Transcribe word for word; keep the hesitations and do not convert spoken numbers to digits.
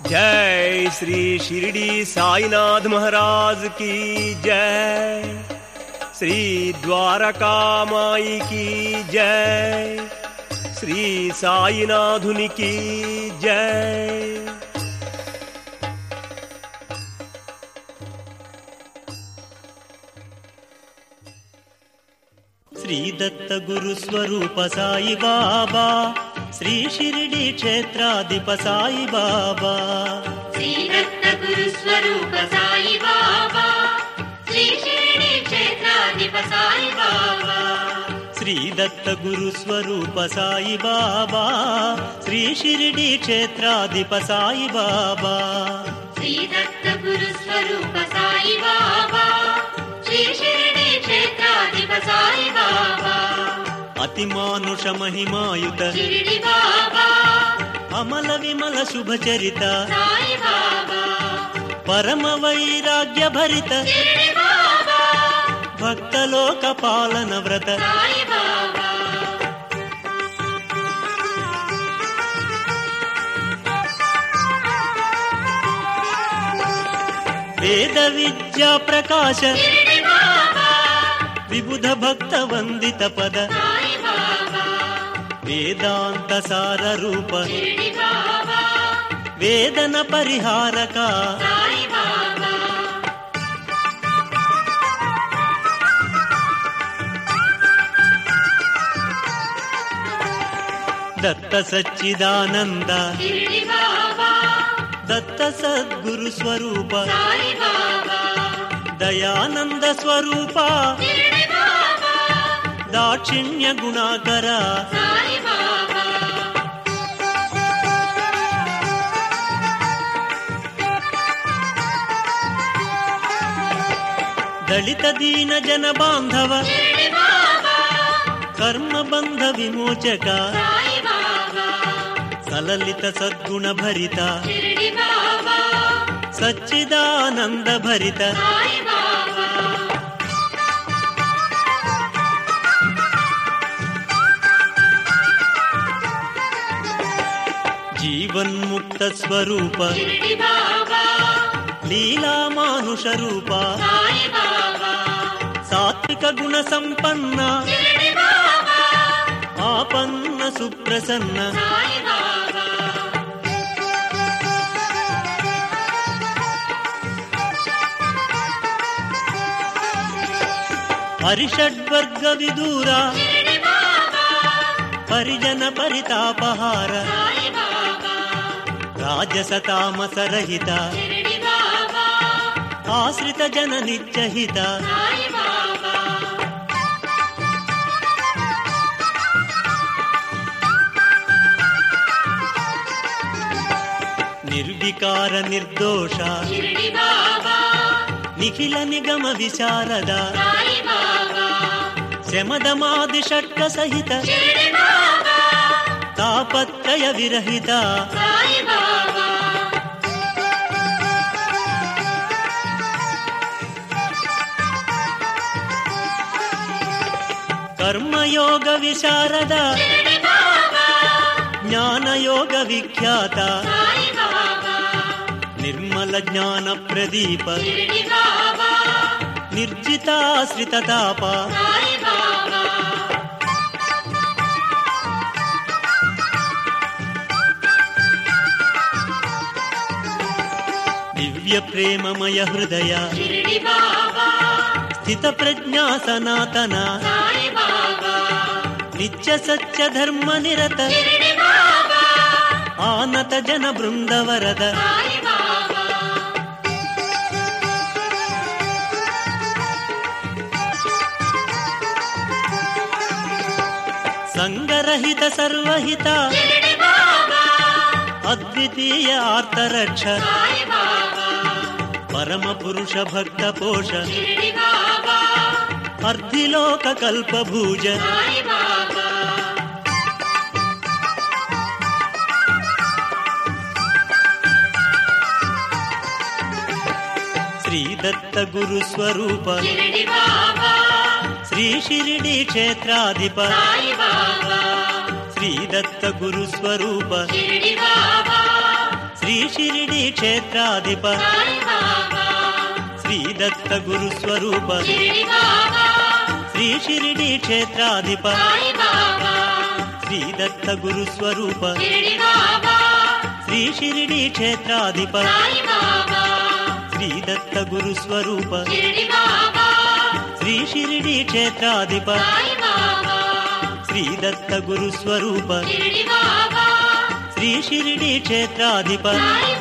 जय श्री शिरडी साईनाथ महाराज की जय, श्री द्वारका माई की जय, श्री साईनाथुनि की जय। श्री दत्त गुरु स्वरूप साई बाबा, श्री शिरडी क्षेत्राधिप साई बाबा। श्री दत्त गुरु स्वरूप साई बाबा, श्री शिरडी क्षेत्राधिप साई बाबा। श्री दत्त गुरु स्वरूप साई बाबा, श्री शिरडी क्षेत्राधिप साई बाबा। श्री दत्त गुरु स्वरूप साई बाबा, श्री शिरडी क्षेत्राधिप साई बाबा। अति मानुष महिमायुत शिरडी बाबा, अमल विमल शुभ चरित साई बाबा। परम वैराग्य भरित शिरडी बाबा, भक्त लोक पालन व्रत साई बाबा। वेद विद्या प्रकाश शिरडी बाबा, विबुध भक्त वंदित पद साई बाबा। वेदांत सार रूप शिरडी बाबा, वेदन परिहारक साई बाबा। दत्त सच्चिदानंद शिरडी बाबा, दत्त सद्गुरु स्वरूप साई बाबा। दयानंद स्वरूप शिरडी बाबा, दाक्षिण्य गुणाकर साई बाबा। दलित दीन जन बांधव शिरडी बाबा, कर्म बंध विमोचक साई बाबा। सललित सद्गुण भरित शिरडी बाबा, सच्चिदानंद भरित साई बाबा। जीवन मुक्त स्वरूप शिरडी बाबा, लीला मानुष रूप साई बाबा। सात्विक गुण संपन्न शिरडी बाबा, आपन्न सुप्रसन्न साई बाबा। हरिषड्वर्ग विदूर शिरडी बाबा, परिजन परितापहार साई बाबा। राजस तामस रहित शिरडी बाबा, आश्रित जन नित्य हित साई बाबा। निर्विकार निर्दोष शिरडी बाबा, निखिल निगम विशारद साई बाबा। शमदमादि षट्क सहित शिरडी बाबा, तापत्रय विरहित साई बाबा। कर्मयोग विशारद शिरडी बाबा, ज्ञान योग विख्यात साई बाबा। निर्मल ज्ञान प्रदीप शिरडी बाबा, निर्जिताश्रित ताप साई बाबा। दिव्य प्रेममय हृदय शिरडी बाबा, स्थित प्रज्ञा सनातन साई बाबा। नित्य सत्य धर्म निरत शिरडी बाबा, आनत जन बृंद वरद साई बाबा। संगरहित सर्वहित शिरडी बाबा, अद्वितीय आर्तरक्ष साई बाबा। परम पुरुष भक्त पोष शिरडी बाबा, अर्धिलोक कल्प भूज साई बाबा। श्री दत्त गुरु स्वरूप शिरडी बाबा, श्री शिरडी क्षेत्राधिप साई बाबा। श्री दत्त गुरु स्वरूप शिरडी बाबा, శ్రీ షిరిడి క్షేత్రాధిప సాయి బాబా శ్రీ దత్త గురు స్వరూప షిరిడి బాబా శ్రీ షిరిడి క్షేత్రాధిప సాయి బాబా శ్రీ దత్త గురు స్వరూప షిరిడి బాబా శ్రీ షిరిడి క్షేత్రాధిప సాయి బాబా శ్రీ దత్త గురు స్వరూప షిరిడి బాబా శ్రీ షిరిడి క్షేత్రాధిప సాయి బాబా శ్రీ దత్త గురు స్వరూప షిరిడి బాబా శ్రీ షిరిడి క్షేత్రాధిప సాయి